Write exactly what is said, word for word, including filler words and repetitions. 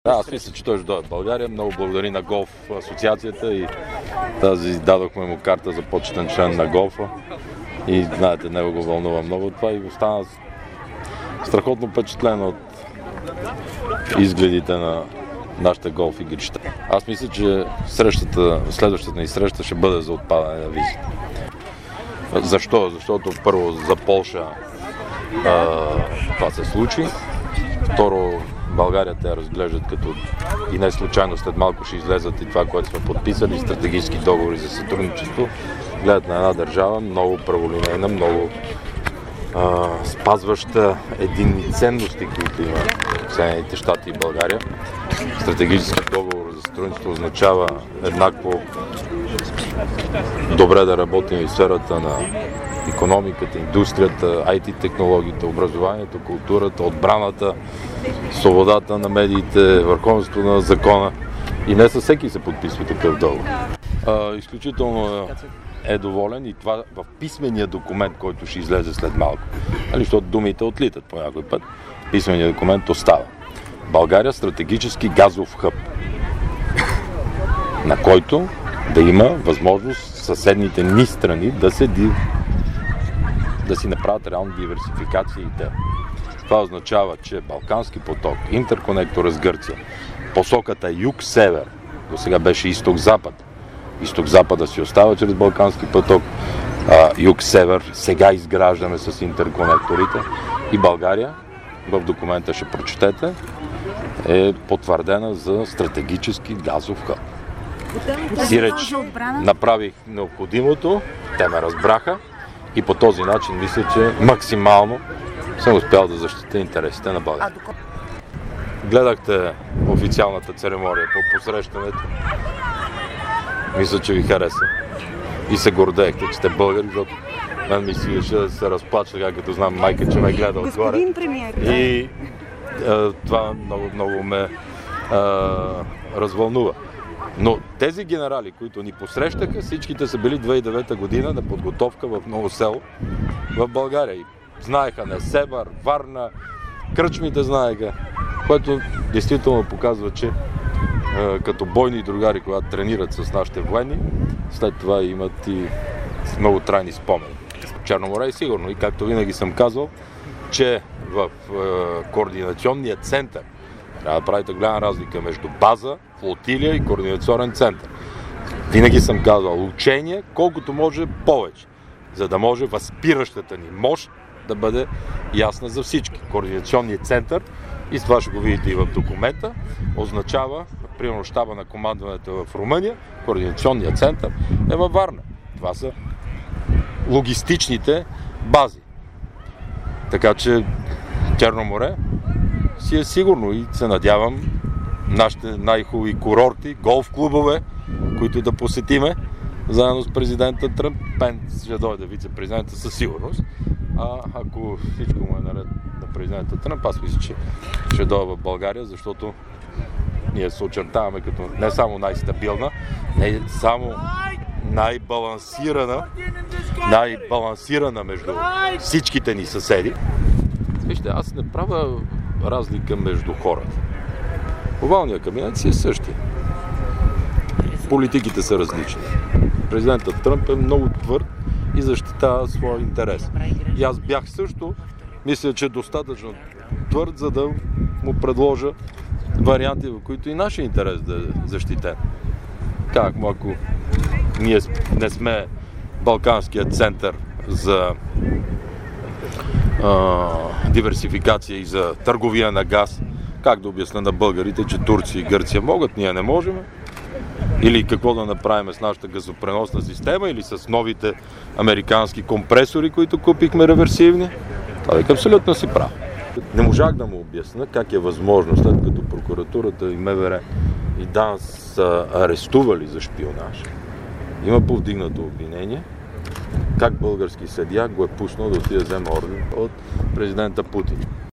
Да, аз мисля, че той ще дойде в България. Много благодари на Голф асоциацията и тази дадохме му карта за почетен член на Голфа. И знаете, него го вълнува много това и остана страхотно впечатлен от изгледите на нашите голф игрища. Аз мисля, че срещата, следващата ни среща ще бъде за отпадане на визите. Защо? Защото първо за Полша а, това се случи. Второ, България те разглеждат като и не случайно след малко ще излезат и това, което сме подписали, стратегически договори за сътрудничество. Гледат на една държава много праволинейна, много а, спазваща единни ценности, които има Съединените щати и България. Стратегически договор за сътрудничество означава еднакво добре да работим в сферата на икономиката, индустрията, ай ти технологиите, образованието, културата, отбраната, свободата на медиите, върховенството на закона. И не със всеки се подписва такъв договор. А, изключително е доволен и това в писмения документ, който ще излезе след малко. Али, защото думите отлитат по някой път. Писменият документ остава. България стратегически газов хъб, на който да има възможност съседните ни страни да се да си направят реална диверсификация и те. Това означава, че Балкански поток, интерконектора с Гърция, посоката юг-север, до сега беше изток-запад, изток-запада си остава чрез Балкански поток, юг-север сега изграждаме с интерконекторите и България, в документа ще прочетете, е потвърдена за стратегически газов хъб. Сиреч направих необходимото, те ме разбраха и по този начин мисля, че максимално съм успял да защитя интересите на България. Гледахте официалната церемония по посрещането. Мисля, че ви хареса. И се гордеехте, че сте българи, защото мен ми си реши да се разплача, така като знам майка, че ме гледа отгоре. Господин премиер, да. И а, това много, много ме а, развълнува. Но тези генерали, които ни посрещаха, всичките са били две хиляди и девета година на подготовка в Ново село в България. И знаеха на Север, Варна, кръчмите знаеха, което действително показва, че е, като бойни другари, когато тренират с нашите военни, след това имат и много трайни спомени. Черно море е сигурно и както винаги съм казвал, че в е, координационния център трябва да правите голяма разлика между база, флотилия и координационен център. Винаги съм казвал, учение колкото може повече, за да може възпиращата ни мощ да бъде ясна за всички. Координационният център, и с това ще го видите и в документа, означава, примерно щаба на командването в Румъния, координационният център е във Варна. Това са логистичните бази. Така че Черно море си е сигурно и се надявам нашите най-хубави курорти, голф клубове, които да посетиме заедно с президента Тръмп. Пенс ще дойде вице-президента със сигурност. А ако всичко му е наред на президента Тръмп, аз мисля, че ще дойде в България, защото ние се очертаваме като не само най-стабилна, не само най-балансирана, най-балансирана между всичките ни съседи. Вижте, аз не правя разлика между хората. Овалният кабинет си е същия. Политиките са различни. Президентът Тръмп е много твърд и защитава своя интерес. И аз бях също, мисля, че достатъчно твърд, за да му предложа варианти, в които и нашия интерес да е защитен. Как му, ако ние не сме Балканският център за а, диверсификация и за търговия на газ, как да обясня на българите, че Турция и Гърция могат, ние не можем? Или какво да направим с нашата газопреносна система, или с новите американски компресори, които купихме реверсивни? Това е абсолютно си прав. Не можах да му обясня как е възможно, след като прокуратурата и МВР и ДАНС са арестували за шпионаж. Има повдигнато обвинение, как български съдия го е пуснал да отиде да вземе орден от президента Путин.